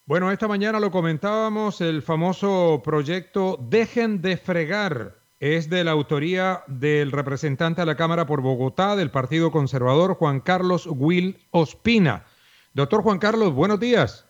Bueno, esta mañana lo comentábamos, el famoso proyecto Dejen de Fregar es de la autoría del representante a la Cámara por Bogotá del Partido Conservador, Juan Carlos Will Ospina. Doctor Juan Carlos, buenos días.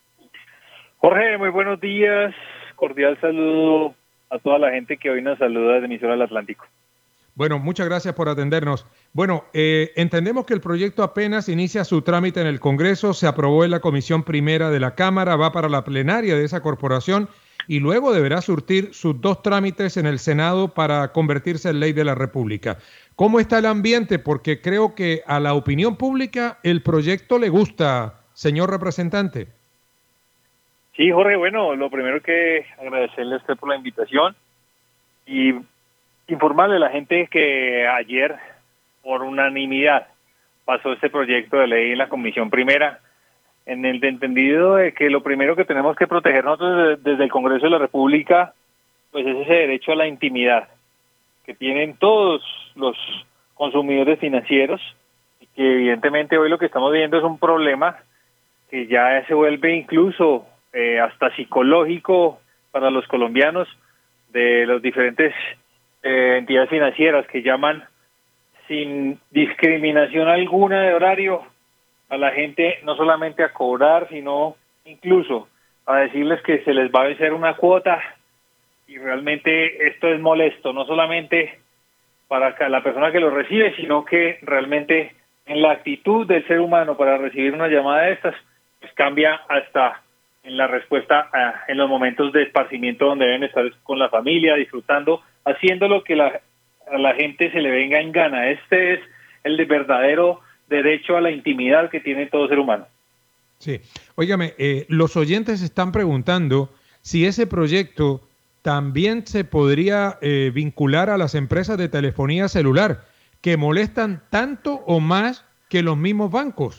Jorge, muy buenos días. Cordial saludo a toda la gente que hoy nos saluda desde emisora del Atlántico. Bueno, muchas gracias por atendernos. Bueno, entendemos que el proyecto apenas inicia su trámite en el Congreso, se aprobó en la Comisión Primera de la Cámara, va para la plenaria de esa corporación y luego deberá surtir sus dos trámites en el Senado para convertirse en ley de la República. ¿Cómo está el ambiente? Porque creo que a la opinión pública el proyecto le gusta, señor representante. Sí, Jorge, bueno, lo primero que agradecerle a usted por la invitación y informarle a la gente que ayer, por unanimidad, pasó este proyecto de ley en la Comisión Primera, en el entendido de que lo primero que tenemos que proteger nosotros desde el Congreso de la República, pues es ese derecho a la intimidad que tienen todos los consumidores financieros, y que evidentemente hoy lo que estamos viendo es un problema que ya se vuelve incluso hasta psicológico para los colombianos, de los diferentes entidades financieras que llaman sin discriminación alguna de horario a la gente, no solamente a cobrar, sino incluso a decirles que se les va a vencer una cuota, y realmente esto es molesto, no solamente para la persona que lo recibe, sino que realmente en la actitud del ser humano para recibir una llamada de estas, pues cambia hasta en la respuesta en los momentos de esparcimiento donde deben estar con la familia, disfrutando, haciendo lo que a la gente se le venga en gana. Este es el verdadero derecho a la intimidad que tiene todo ser humano. Sí, óigame, los oyentes están preguntando si ese proyecto también se podría vincular a las empresas de telefonía celular, que molestan tanto o más que los mismos bancos.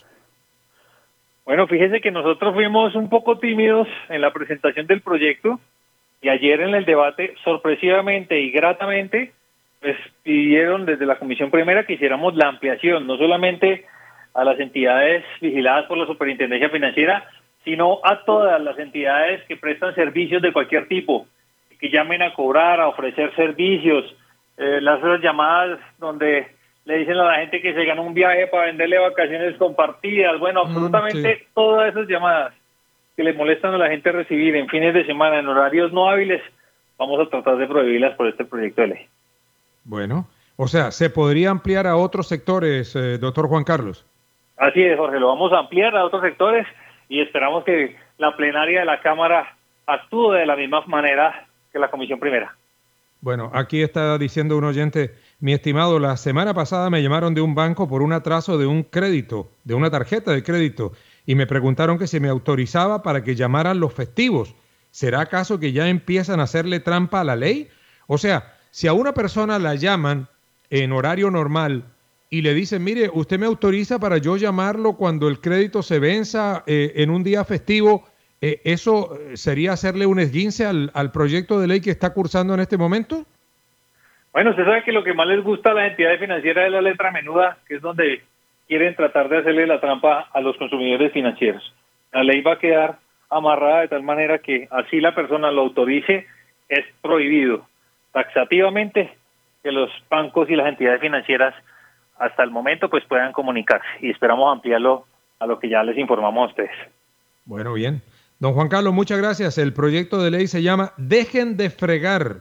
Bueno, fíjese que nosotros fuimos un poco tímidos en la presentación del proyecto, y ayer en el debate, sorpresivamente y gratamente, pues pidieron desde la Comisión Primera que hiciéramos la ampliación, no solamente a las entidades vigiladas por la Superintendencia Financiera, sino a todas las entidades que prestan servicios de cualquier tipo, que llamen a cobrar, a ofrecer servicios, las llamadas donde le dicen a la gente que se ganó un viaje para venderle vacaciones compartidas, bueno, absolutamente Sí. todas esas llamadas que le molestan a la gente recibir en fines de semana, en horarios no hábiles, vamos a tratar de prohibirlas por este proyecto de ley. Bueno, o sea, ¿se podría ampliar a otros sectores, doctor Juan Carlos? Así es, Jorge, lo vamos a ampliar a otros sectores y esperamos que la plenaria de la Cámara actúe de la misma manera que la Comisión Primera. Bueno, aquí está diciendo un oyente, mi estimado, la semana pasada me llamaron de un banco por un atraso de un crédito, de una tarjeta de crédito, y me preguntaron que si me autorizaba para que llamaran los festivos. ¿Será acaso que ya empiezan a hacerle trampa a la ley? O sea, si a una persona la llaman en horario normal y le dicen, mire, usted me autoriza para yo llamarlo cuando el crédito se venza en un día festivo, ¿eso sería hacerle un esguince al proyecto de ley que está cursando en este momento? Bueno, usted sabe que lo que más les gusta a las entidades financieras es la letra menuda, que es donde quieren tratar de hacerle la trampa a los consumidores financieros. La ley va a quedar amarrada de tal manera que así la persona lo autorice, es prohibido taxativamente que los bancos y las entidades financieras hasta el momento pues puedan comunicarse, y esperamos ampliarlo a lo que ya les informamos a ustedes. Bueno, bien. Don Juan Carlos, muchas gracias. El proyecto de ley se llama Dejen de Fregar,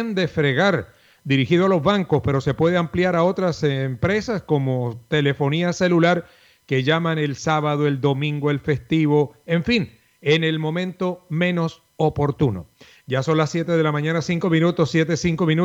dirigido a los bancos, pero se puede ampliar a otras empresas como telefonía celular que llaman el sábado, el domingo, el festivo, en fin, en el momento menos oportuno. Ya son las 7 de la mañana, 5 minutos, 7, 5 minutos.